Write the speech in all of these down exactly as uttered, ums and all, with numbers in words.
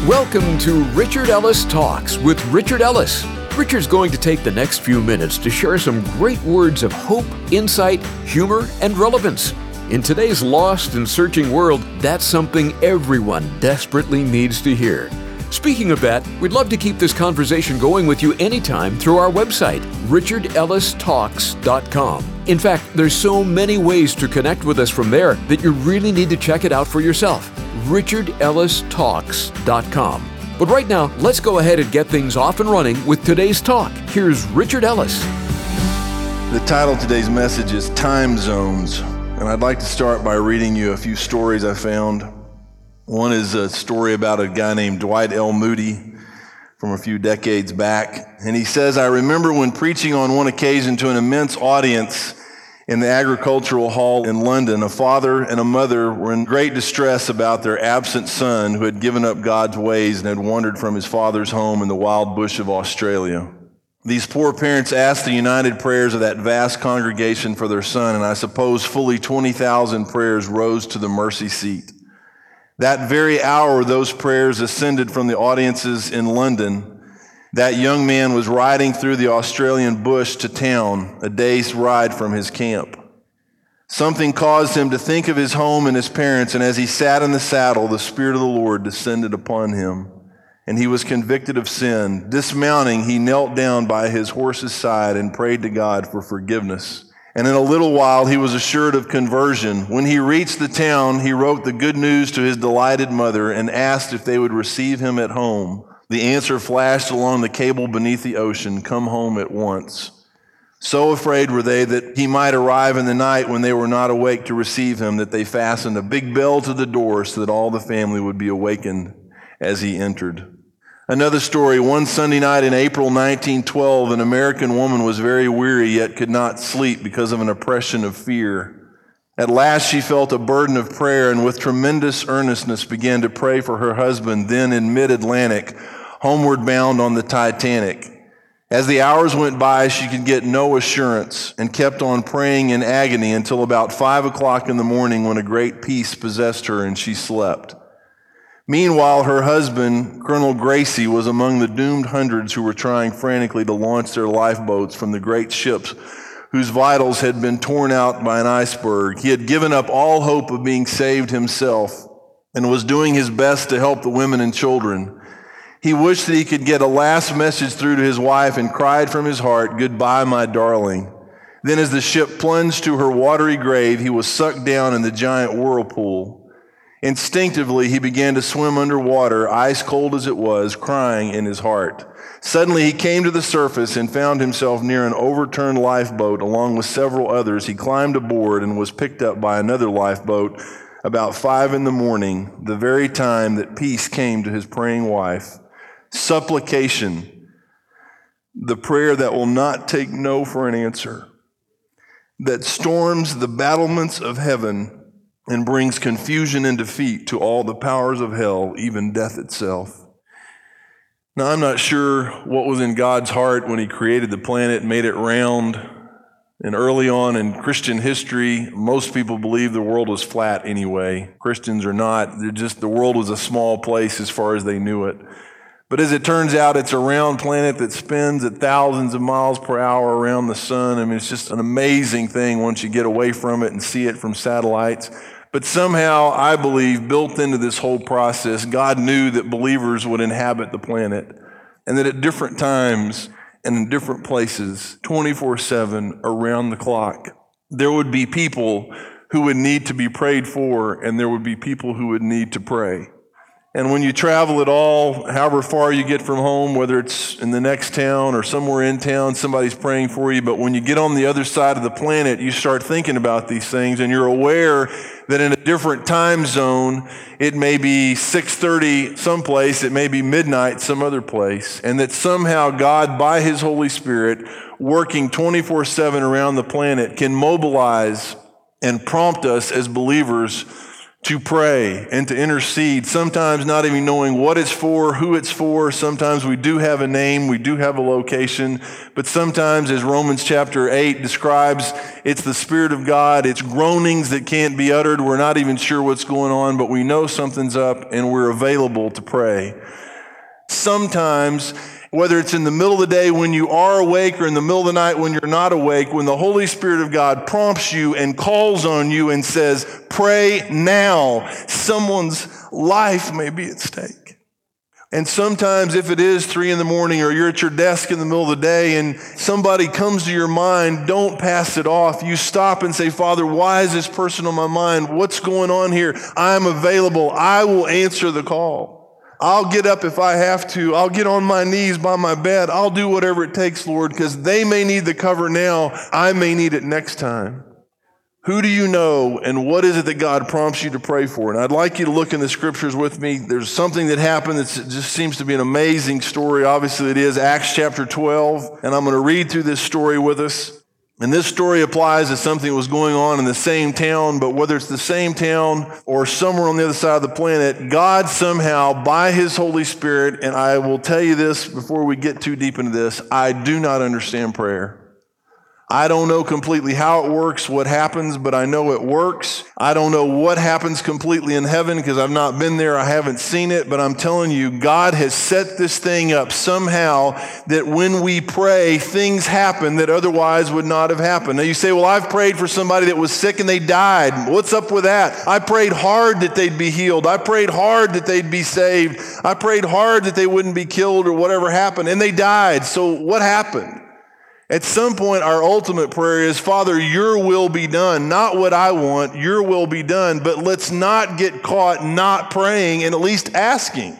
Welcome to Richard Ellis Talks with Richard Ellis. Richard's going to take the next few minutes to share some great words of hope, insight, humor, and relevance. In today's lost and searching world, that's something everyone desperately needs to hear. Speaking of that, we'd love to keep this conversation going with you anytime through our website, richard ellis talks dot com. In fact, there's so many ways to connect with us from there that you really need to check it out for yourself, richard ellis talks dot com. But right now, let's go ahead and get things off and running with today's talk. Here's Richard Ellis. The title of today's message is Time Zones, and I'd like to start by reading you a few stories I found. One is a story about a guy named Dwight L. Moody from a few decades back. And he says, I remember when preaching on one occasion to an immense audience in the Agricultural Hall in London, a father and a mother were in great distress about their absent son who had given up God's ways and had wandered from his father's home in the wild bush of Australia. These poor parents asked the united prayers of that vast congregation for their son, and I suppose fully twenty thousand prayers rose to the mercy seat. That very hour those prayers ascended from the audiences in London, that young man was riding through the Australian bush to town, a day's ride from his camp. Something caused him to think of his home and his parents, and as he sat in the saddle, the Spirit of the Lord descended upon him, and he was convicted of sin. Dismounting, he knelt down by his horse's side and prayed to God for forgiveness. And in a little while, he was assured of conversion. When he reached the town, he wrote the good news to his delighted mother and asked if they would receive him at home. The answer flashed along the cable beneath the ocean, come home at once. So afraid were they that he might arrive in the night when they were not awake to receive him, that they fastened a big bell to the door so that all the family would be awakened as he entered. Another story, one Sunday night in April nineteen twelve, an American woman was very weary yet could not sleep because of an oppression of fear. At last she felt a burden of prayer and with tremendous earnestness began to pray for her husband, then in mid-Atlantic, homeward bound on the Titanic. As the hours went by, she could get no assurance and kept on praying in agony until about five o'clock in the morning when a great peace possessed her and she slept. Meanwhile, her husband, Colonel Gracie, was among the doomed hundreds who were trying frantically to launch their lifeboats from the great ships whose vitals had been torn out by an iceberg. He had given up all hope of being saved himself and was doing his best to help the women and children. He wished that he could get a last message through to his wife and cried from his heart, "Goodbye, my darling." Then as the ship plunged to her watery grave, he was sucked down in the giant whirlpool. Instinctively, he began to swim underwater, ice cold as it was, crying in his heart. Suddenly, he came to the surface and found himself near an overturned lifeboat along with several others. He climbed aboard and was picked up by another lifeboat about five in the morning, the very time that peace came to his praying wife. Supplication, the prayer that will not take no for an answer, that storms the battlements of heaven and brings confusion and defeat to all the powers of hell, even death itself. Now, I'm not sure what was in God's heart when he created the planet and made it round. And early on in Christian history, most people believed the world was flat anyway. Christians are not. They're just, the world was a small place as far as they knew it. But as it turns out, it's a round planet that spins at thousands of miles per hour around the sun. I mean, it's just an amazing thing once you get away from it and see it from satellites. But somehow, I believe, built into this whole process, God knew that believers would inhabit the planet and that at different times and in different places, twenty-four seven, around the clock, there would be people who would need to be prayed for and there would be people who would need to pray. And when you travel at all, however far you get from home, whether it's in the next town or somewhere in town, somebody's praying for you. But when you get on the other side of the planet, you start thinking about these things and you're aware that in a different time zone, it may be six thirty someplace, it may be midnight some other place, and that somehow God, by his Holy Spirit, working twenty-four seven around the planet, can mobilize and prompt us as believers to pray and to intercede, sometimes not even knowing what it's for, who it's for. Sometimes we do have a name, we do have a location, but sometimes, as Romans chapter eight describes, it's the Spirit of God, it's groanings that can't be uttered. We're not even sure what's going on, but we know something's up and we're available to pray. Sometimes, whether it's in the middle of the day when you are awake or in the middle of the night when you're not awake, when the Holy Spirit of God prompts you and calls on you and says, pray now, someone's life may be at stake. And sometimes if it is three in the morning or you're at your desk in the middle of the day and somebody comes to your mind, don't pass it off. You stop and say, Father, why is this person on my mind? What's going on here? I'm available. I will answer the call. I'll get up if I have to. I'll get on my knees by my bed. I'll do whatever it takes, Lord, because they may need the cover now. I may need it next time. Who do you know, and what is it that God prompts you to pray for? And I'd like you to look in the scriptures with me. There's something that happened that just seems to be an amazing story. Obviously, it is Acts chapter twelve, and I'm going to read through this story with us. And this story applies to something that was going on in the same town, but whether it's the same town or somewhere on the other side of the planet, God somehow, by His Holy Spirit, and I will tell you this before we get too deep into this, I do not understand prayer. I don't know completely how it works, what happens, but I know it works. I don't know what happens completely in heaven because I've not been there. I haven't seen it, but I'm telling you, God has set this thing up somehow that when we pray, things happen that otherwise would not have happened. Now you say, well, I've prayed for somebody that was sick and they died. What's up with that? I prayed hard that they'd be healed. I prayed hard that they'd be saved. I prayed hard that they wouldn't be killed or whatever happened, and they died. So what happened? At some point, our ultimate prayer is, Father, your will be done. Not what I want, your will be done. But let's not get caught not praying and at least asking.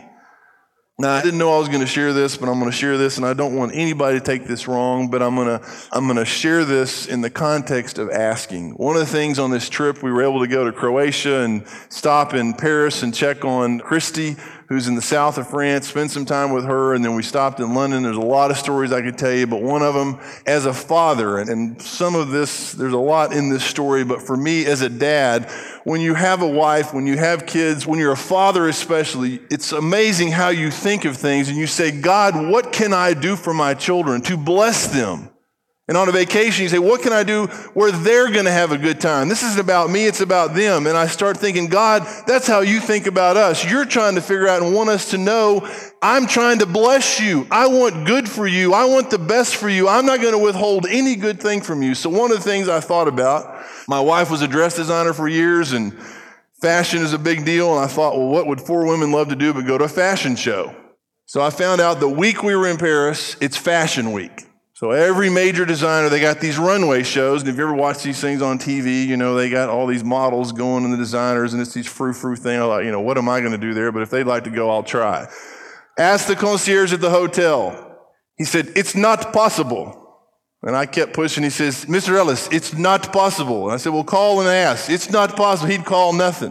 Now, I didn't know I was going to share this, but I'm going to share this, and I don't want anybody to take this wrong, but I'm going to I'm going to share this in the context of asking. One of the things on this trip, we were able to go to Croatia and stop in Paris and check on Christy, who's in the south of France, spend some time with her, and then we stopped in London. There's a lot of stories I could tell you, but one of them, as a father, and, and some of this, there's a lot in this story, but for me as a dad, when you have a wife, when you have kids, when you're a father especially, it's amazing how you think of things, and you say, God, what can I do for my children to bless them? And on a vacation, you say, what can I do where they're going to have a good time? This isn't about me, it's about them. And I start thinking, God, that's how you think about us. You're trying to figure out and want us to know, I'm trying to bless you. I want good for you. I want the best for you. I'm not going to withhold any good thing from you. So one of the things I thought about, my wife was a dress designer for years, and fashion is a big deal. And I thought, well, what would four women love to do but go to a fashion show? So I found out the week we were in Paris, it's fashion week. So every major designer, they got these runway shows, and if you ever watch these things on T V, you know, they got all these models going and the designers, and it's these frou-frou thing. I'm like, you know, what am I going to do there? But if they'd like to go, I'll try. Asked the concierge at the hotel. He said, it's not possible. And I kept pushing. He says, Mister Ellis, it's not possible. And I said, well, call and ask. It's not possible. He'd call nothing.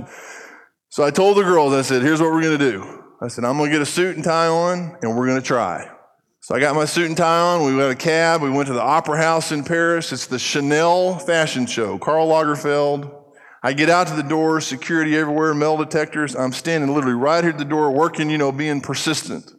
So I told the girls, I said, here's what we're going to do. I said, I'm going to get a suit and tie on, and we're going to try. So I got my suit and tie on. We got a cab. We went to the Opera House in Paris. It's the Chanel fashion show, Karl Lagerfeld. I get out to the door, security everywhere, metal detectors. I'm standing literally right here at the door working, you know, being persistent.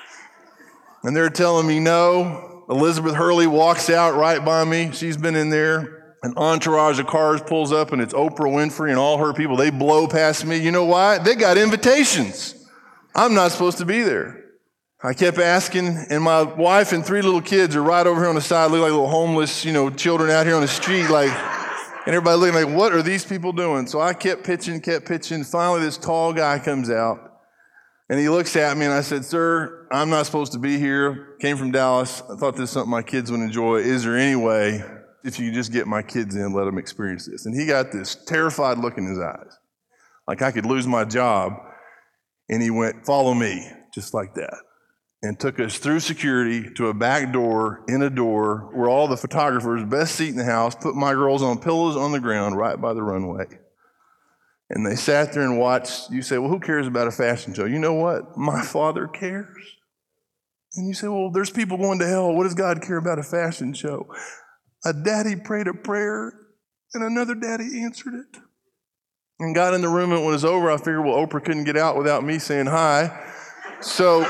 And they're telling me no. Elizabeth Hurley walks out right by me. She's been in there. An entourage of cars pulls up, and it's Oprah Winfrey and all her people. They blow past me. You know why? They got invitations. I'm not supposed to be there. I kept asking, and my wife and three little kids are right over here on the side, look like little homeless, you know, children out here on the street, like, and everybody looking like, what are these people doing? So I kept pitching, kept pitching. Finally, this tall guy comes out, and he looks at me, and I said, sir, I'm not supposed to be here. Came from Dallas. I thought this is something my kids would enjoy. Is there any way, if you could just get my kids in, let them experience this? And he got this terrified look in his eyes, like I could lose my job. And he went, follow me, just like that. And took us through security to a back door in a door where all the photographers, best seat in the house, put my girls on pillows on the ground right by the runway. And they sat there and watched. You say, well, who cares about a fashion show? You know what? My Father cares. And you say, well, there's people going to hell. What does God care about a fashion show? A daddy prayed a prayer and another daddy answered it. and got in the room, and when it was over, I figured, well, Oprah couldn't get out without me saying hi. So,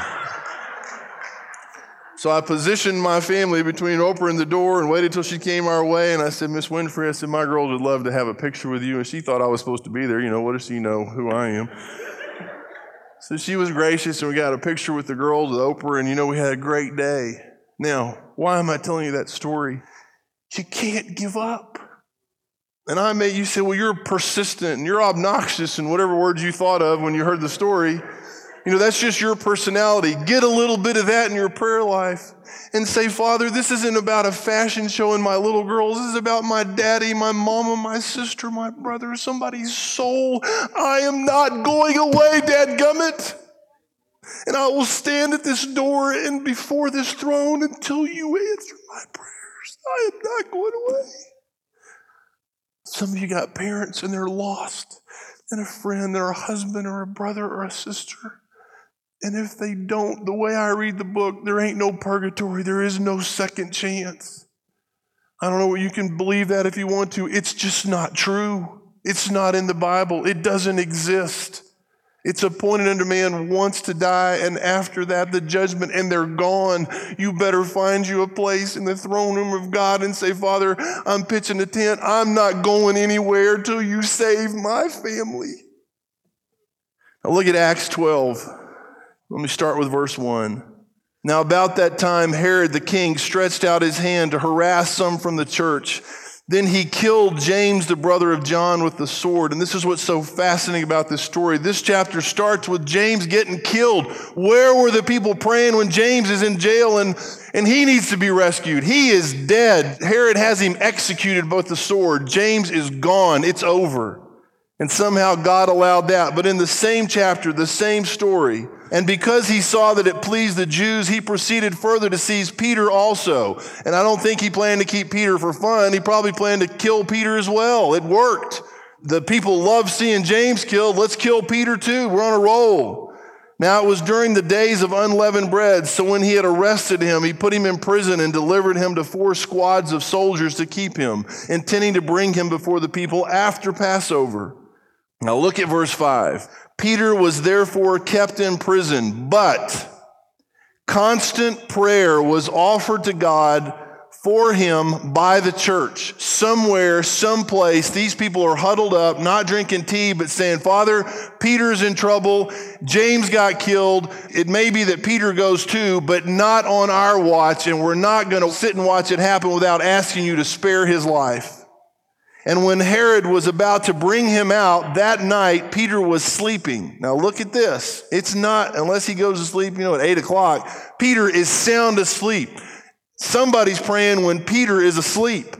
so I positioned my family between Oprah and the door and waited till she came our way, and I said, Miss Winfrey, I said, my girls would love to have a picture with you, and she thought I was supposed to be there. You know, what does she know who I am? So she was gracious, and we got a picture with the girls with Oprah, and you know, we had a great day. Now, why am I telling you that story? You can't give up. And I may, you say, well, you're persistent and you're obnoxious and whatever words you thought of when you heard the story. You know, that's just your personality. Get a little bit of that in your prayer life and say, Father, this isn't about a fashion show and my little girls. This is about my daddy, my mama, my sister, my brother, somebody's soul. I am not going away, dadgummit. And I will stand at this door and before this throne until you answer my prayers. I am not going away. Some of you got parents and they're lost, and a friend or a husband or a brother or a sister. And if they don't, the way I read the book, there ain't no purgatory. There is no second chance. I don't know, you can believe that if you want to. It's just not true. It's not in the Bible. It doesn't exist. It's appointed unto man once to die, and after that, the judgment, and they're gone. You better find you a place in the throne room of God and say, Father, I'm pitching a tent. I'm not going anywhere till you save my family. Now look at Acts twelve. Let me start with verse one. Now about that time, Herod the king stretched out his hand to harass some from the church. Then he killed James, the brother of John, with the sword. And this is what's so fascinating about this story. This chapter starts with James getting killed. Where were the people praying when James is in jail and, and he needs to be rescued? He is dead. Herod has him executed with the sword. James is gone. It's over. And somehow God allowed that. But in the same chapter, the same story, and because he saw that it pleased the Jews, he proceeded further to seize Peter also. And I don't think he planned to keep Peter for fun. He probably planned to kill Peter as well. It worked. The people loved seeing James killed. Let's kill Peter too. We're on a roll. Now it was during the days of unleavened bread. So when he had arrested him, he put him in prison and delivered him to four squads of soldiers to keep him, intending to bring him before the people after Passover. Now look at verse five. Peter was therefore kept in prison, but constant prayer was offered to God for him by the church. Somewhere, someplace, these people are huddled up, not drinking tea, but saying, Father, Peter's in trouble. James got killed. It may be that Peter goes too, but not on our watch, and we're not going to sit and watch it happen without asking you to spare his life. And when Herod was about to bring him out, that night, Peter was sleeping. Now look at this. It's not, unless he goes to sleep, you know, at eight o'clock, Peter is sound asleep. Somebody's praying when Peter is asleep,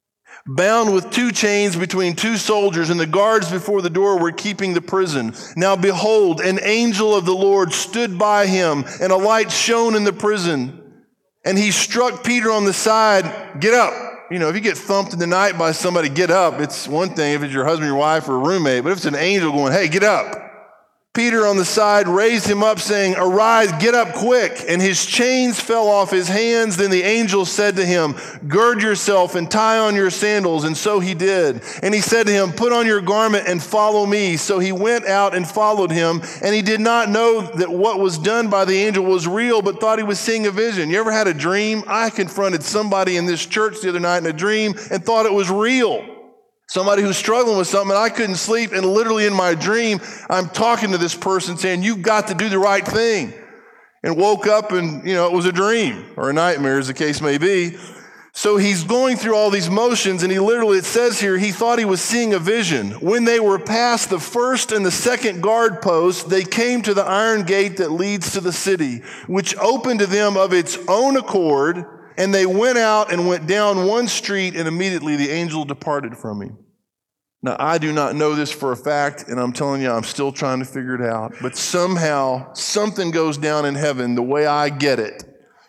bound with two chains between two soldiers, and the guards before the door were keeping the prison. Now behold, an angel of the Lord stood by him, and a light shone in the prison. And he struck Peter on the side. Get up. You know, if you get thumped in the night by somebody, get up. It's one thing if it's your husband, your wife, or a roommate, but if it's an angel going, hey, get up. Peter on the side raised him up, saying, arise, get up quick. And his chains fell off his hands. Then the angel said to him, gird yourself and tie on your sandals. And so he did. And he said to him, put on your garment and follow me. So he went out and followed him. And he did not know that what was done by the angel was real, but thought he was seeing a vision. You ever had a dream? I confronted somebody in this church the other night in a dream and thought it was real. Somebody who's struggling with something, and I couldn't sleep, and literally in my dream, I'm talking to this person saying, you've got to do the right thing. And woke up and, you know, it was a dream or a nightmare, as the case may be. So he's going through all these motions, and he literally, it says here, he thought he was seeing a vision. When they were past the first and the second guard post, they came to the iron gate that leads to the city, which opened to them of its own accord. And they went out and went down one street, and immediately the angel departed from him. Now, I do not know this for a fact, and I'm telling you, I'm still trying to figure it out. But somehow, something goes down in heaven the way I get it.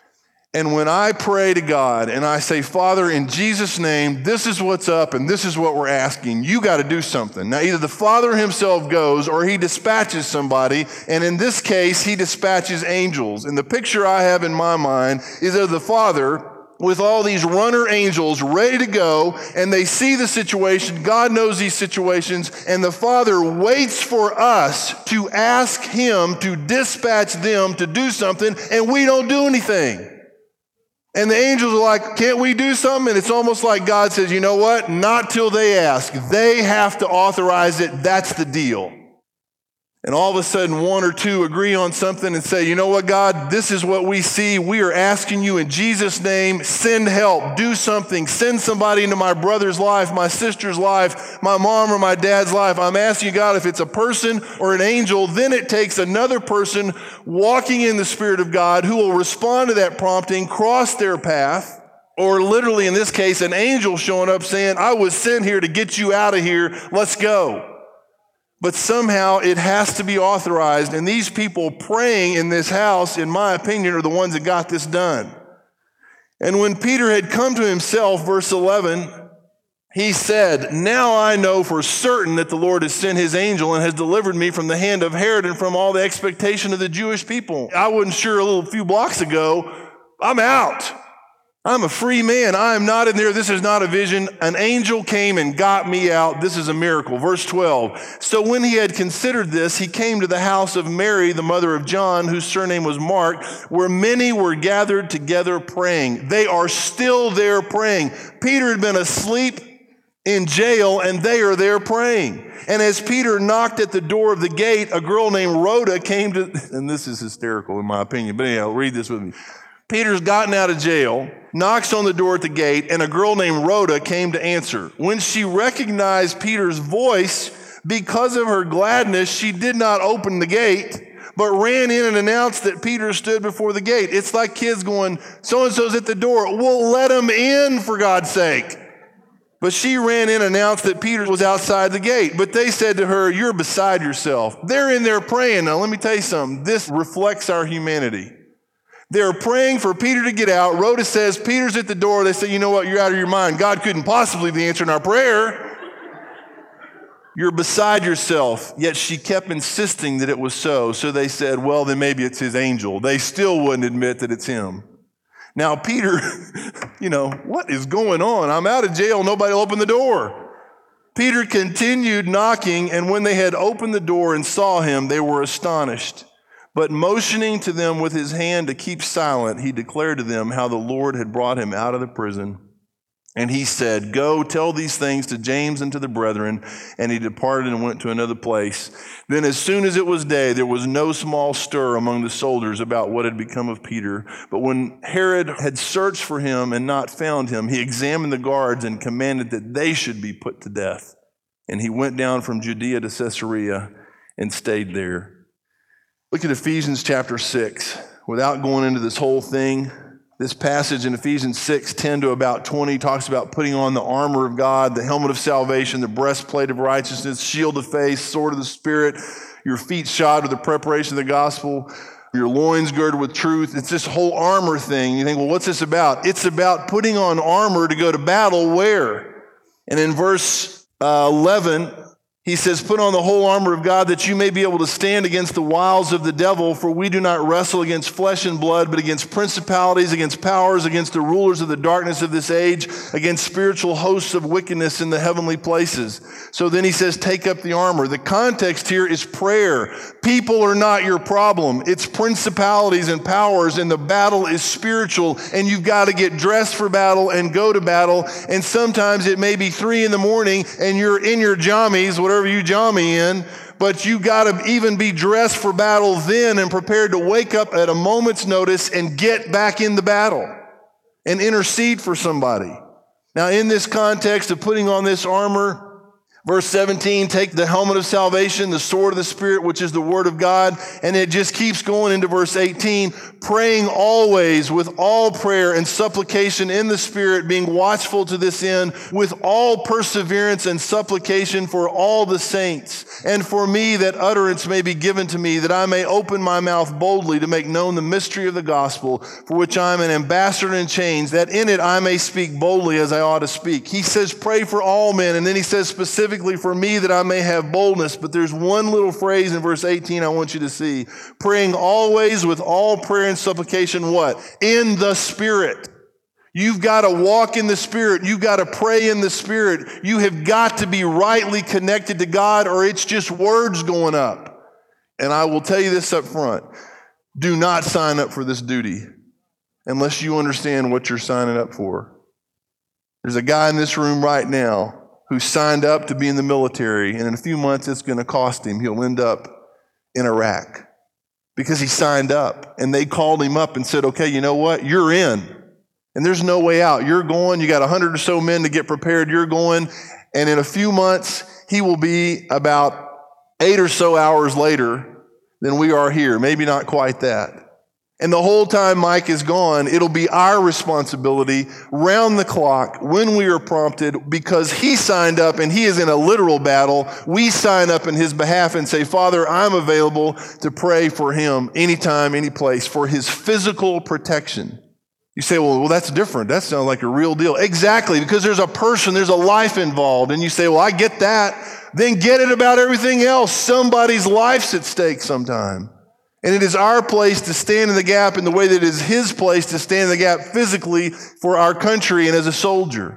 And when I pray to God and I say, Father, in Jesus' name, this is what's up and this is what we're asking. You got to do something. Now, either the Father himself goes or he dispatches somebody. And in this case, he dispatches angels. And the picture I have in my mind is of the Father with all these runner angels ready to go, and they see the situation. God knows these situations, and the Father waits for us to ask him to dispatch them to do something, and we don't do anything. And the angels are like, can't we do something? And it's almost like God says, you know what? Not till they ask. They have to authorize it. That's the deal. And all of a sudden, one or two agree on something and say, you know what, God, this is what we see. We are asking you in Jesus' name, send help, do something, send somebody into my brother's life, my sister's life, my mom or my dad's life. I'm asking you, God, if it's a person or an angel, then it takes another person walking in the Spirit of God who will respond to that prompting, cross their path, or literally in this case, an angel showing up saying, I was sent here to get you out of here. Let's go. But somehow it has to be authorized. And these people praying in this house, in my opinion, are the ones that got this done. And when Peter had come to himself, verse eleven, he said, now I know for certain that the Lord has sent his angel and has delivered me from the hand of Herod and from all the expectation of the Jewish people. I wasn't sure a little few blocks ago. I'm out. I'm a free man. I am not in there. This is not a vision. An angel came and got me out. This is a miracle. Verse twelve. So when he had considered this, he came to the house of Mary, the mother of John, whose surname was Mark, where many were gathered together praying. They are still there praying. Peter had been asleep in jail, and they are there praying. And as Peter knocked at the door of the gate, a girl named Rhoda came to, and this is hysterical in my opinion, but anyhow, read this with me. Peter's gotten out of jail, knocks on the door at the gate, and a girl named Rhoda came to answer. When she recognized Peter's voice, because of her gladness, she did not open the gate, but ran in and announced that Peter stood before the gate. It's like kids going, so-and-so's at the door. Well, let him in, for God's sake. But she ran in and announced that Peter was outside the gate. But they said to her, you're beside yourself. They're in there praying. Now, let me tell you something. This reflects our humanity. They're praying for Peter to get out. Rhoda says, Peter's at the door. They say, you know what? You're out of your mind. God couldn't possibly be answering our prayer. You're beside yourself. Yet she kept insisting that it was so. So they said, well, then maybe it's his angel. They still wouldn't admit that it's him. Now, Peter, you know, what is going on? I'm out of jail. Nobody will open the door. Peter continued knocking, and when they had opened the door and saw him, they were astonished. But motioning to them with his hand to keep silent, he declared to them how the Lord had brought him out of the prison. And he said, go tell these things to James and to the brethren. And he departed and went to another place. Then as soon as it was day, there was no small stir among the soldiers about what had become of Peter. But when Herod had searched for him and not found him, he examined the guards and commanded that they should be put to death. And he went down from Judea to Caesarea and stayed there. Look at Ephesians chapter six. Without going into this whole thing, this passage in Ephesians six, ten to about twenty talks about putting on the armor of God, the helmet of salvation, the breastplate of righteousness, shield of faith, sword of the Spirit, your feet shod with the preparation of the gospel, your loins girded with truth. It's this whole armor thing. You think, well, what's this about? It's about putting on armor to go to battle where? And in verse uh, eleven, he says, put on the whole armor of God that you may be able to stand against the wiles of the devil, for we do not wrestle against flesh and blood, but against principalities, against powers, against the rulers of the darkness of this age, against spiritual hosts of wickedness in the heavenly places. So then he says, take up the armor. The context here is prayer. People are not your problem. It's principalities and powers, and the battle is spiritual, and you've got to get dressed for battle and go to battle. And sometimes it may be three in the morning, and you're in your jammies, whatever whatever you jammy in, but you got to even be dressed for battle then and prepared to wake up at a moment's notice and get back in the battle and intercede for somebody. Now, in this context of putting on this armor, verse seventeen, take the helmet of salvation, the sword of the Spirit, which is the word of God, and it just keeps going into verse eighteen, praying always with all prayer and supplication in the Spirit, being watchful to this end, with all perseverance and supplication for all the saints, and for me that utterance may be given to me, that I may open my mouth boldly to make known the mystery of the gospel, for which I am an ambassador in chains, that in it I may speak boldly as I ought to speak. He says, pray for all men, and then he says specifically, for me that I may have boldness. But there's one little phrase in verse eighteen I want you to see. Praying always with all prayer and supplication, what? In the Spirit. You've got to walk in the Spirit. You've got to pray in the Spirit. You have got to be rightly connected to God, or it's just words going up. And I will tell you this up front. Do not sign up for this duty unless you understand what you're signing up for. There's a guy in this room right now who signed up to be in the military, and in a few months it's going to cost him. He'll end up in Iraq because he signed up, and they called him up and said, okay, you know what? You're in. And there's no way out. You're going. You got a hundred or so men to get prepared. You're going. And in a few months, he will be about eight or so hours later than we are here. Maybe not quite that. And the whole time Mike is gone, it'll be our responsibility round the clock when we are prompted, because he signed up and he is in a literal battle. We sign up in his behalf and say, Father, I'm available to pray for him anytime, any place, for his physical protection. You say, well, well, that's different. That sounds like a real deal. Exactly, because there's a person, there's a life involved. And you say, well, I get that. Then get it about everything else. Somebody's life's at stake sometime. And it is our place to stand in the gap in the way that it is his place to stand in the gap physically for our country and as a soldier.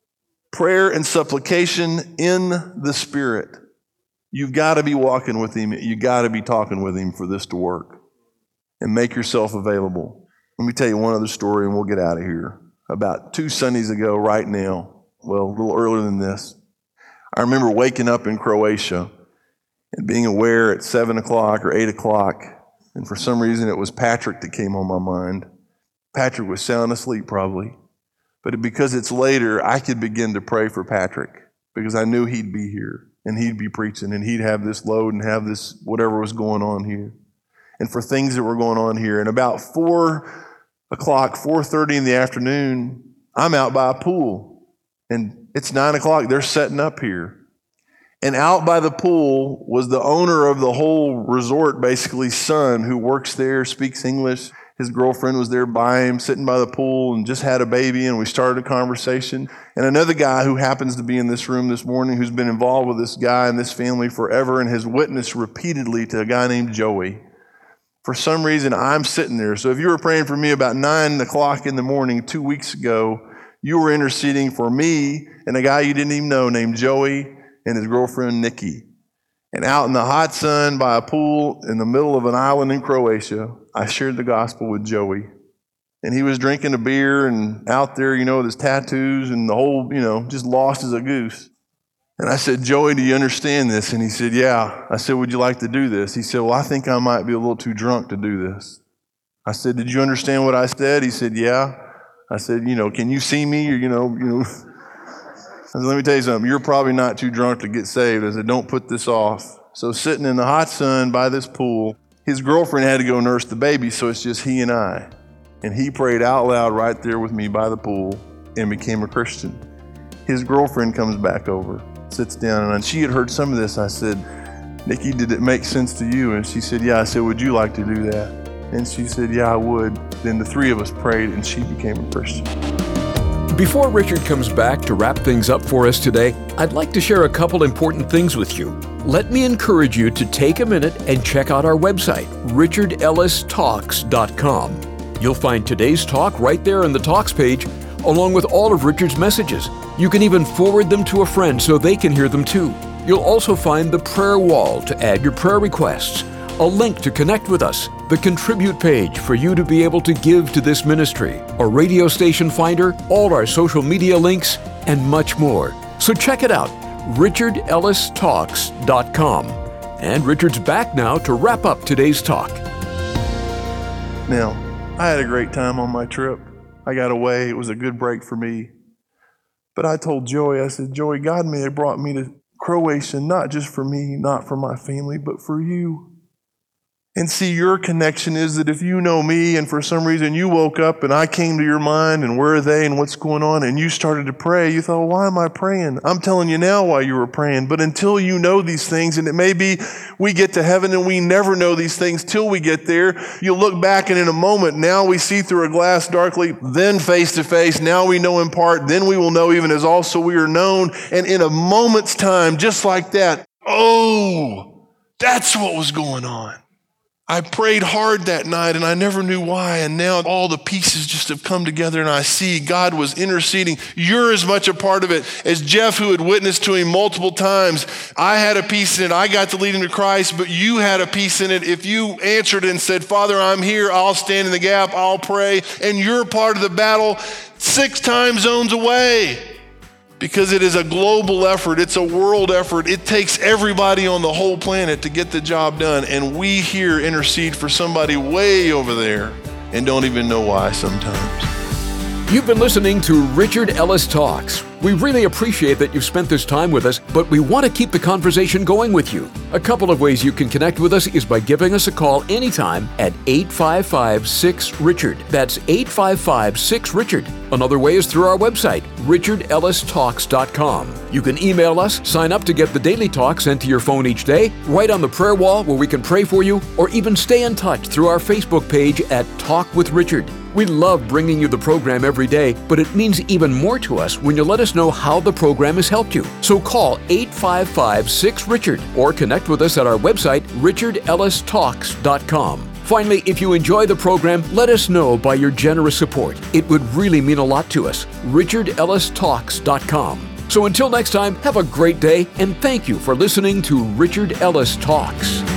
Prayer and supplication in the Spirit. You've got to be walking with him. You've got to be talking with him for this to work. And make yourself available. Let me tell you one other story and we'll get out of here. About two Sundays ago right now, well, a little earlier than this, I remember waking up in Croatia and being aware at seven o'clock or eight o'clock, and for some reason it was Patrick that came on my mind. Patrick was sound asleep probably, but because it's later, I could begin to pray for Patrick because I knew he'd be here and he'd be preaching and he'd have this load and have this whatever was going on here. And for things that were going on here. And about four o'clock, four thirty in the afternoon, I'm out by a pool. And it's nine o'clock, they're setting up here. And out by the pool was the owner of the whole resort, basically, son, who works there, speaks English. His girlfriend was there by him, sitting by the pool, and just had a baby, and we started a conversation. And another guy who happens to be in this room this morning, who's been involved with this guy and this family forever and has witnessed repeatedly to a guy named Joey. For some reason, I'm sitting there. So if you were praying for me about nine o'clock in the morning two weeks ago, you were interceding for me and a guy you didn't even know named Joey and his girlfriend, Nikki. And out in the hot sun by a pool in the middle of an island in Croatia, I shared the gospel with Joey. And he was drinking a beer and out there, you know, with his tattoos and the whole, you know, just lost as a goose. And I said, Joey, do you understand this? And he said, yeah. I said, would you like to do this? He said, well, I think I might be a little too drunk to do this. I said, did you understand what I said? He said, yeah. I said, you know, can you see me? Or, you know, you know. I said, let me tell you something. You're probably not too drunk to get saved. I said, don't put this off. So sitting in the hot sun by this pool, his girlfriend had to go nurse the baby, so it's just he and I. And he prayed out loud right there with me by the pool and became a Christian. His girlfriend comes back over, sits down, and she had heard some of this. I said, Nikki, did it make sense to you? And she said, yeah. I said, would you like to do that? And she said, yeah, I would. Then the three of us prayed, and she became a Christian. Before Richard comes back to wrap things up for us today, I'd like to share a couple important things with you. Let me encourage you to take a minute and check out our website, richard ellis talks dot com. You'll find today's talk right there on the Talks page, along with all of Richard's messages. You can even forward them to a friend so they can hear them too. You'll also find the prayer wall to add your prayer requests, a link to connect with us, the contribute page for you to be able to give to this ministry, a radio station finder, all our social media links, and much more. So check it out, richard ellis talks dot com. And Richard's back now to wrap up today's talk. Now, I had a great time on my trip. I got away. It was a good break for me. But I told Joey, I said, Joey, God may have brought me to Croatia, not just for me, not for my family, but for you. And see, your connection is that if you know me and for some reason you woke up and I came to your mind and where are they and what's going on and you started to pray, you thought, well, why am I praying? I'm telling you now why you were praying. But until you know these things, and it may be we get to heaven and we never know these things till we get there, you'll look back and in a moment, now we see through a glass darkly, then face to face, now we know in part, then we will know even as also we are known. And in a moment's time, just like that, oh, that's what was going on. I prayed hard that night and I never knew why. And now all the pieces just have come together and I see God was interceding. You're as much a part of it as Jeff, who had witnessed to him multiple times. I had a piece in it. I got to lead him to Christ, but you had a piece in it. If you answered and said, Father, I'm here, I'll stand in the gap, I'll pray, and you're part of the battle six time zones away. Because it is a global effort, it's a world effort. It takes everybody on the whole planet to get the job done. And we here intercede for somebody way over there and don't even know why sometimes. You've been listening to Richard Ellis Talks. We really appreciate that you've spent this time with us, but we want to keep the conversation going with you. A couple of ways you can connect with us is by giving us a call anytime at eight five five, six, Richard. That's eight five five, six, Richard. Another way is through our website, richard ellis talks dot com. You can email us, sign up to get the daily talk sent to your phone each day, write on the prayer wall where we can pray for you, or even stay in touch through our Facebook page at Talk with Richard. We love bringing you the program every day, but it means even more to us when you let us know how the program has helped you. So call eight five five, six, Richard or connect with us at our website, richard ellis talks dot com. Finally, if you enjoy the program, let us know by your generous support. It would really mean a lot to us. richard ellis talks dot com. So until next time, have a great day, and thank you for listening to Richard Ellis Talks.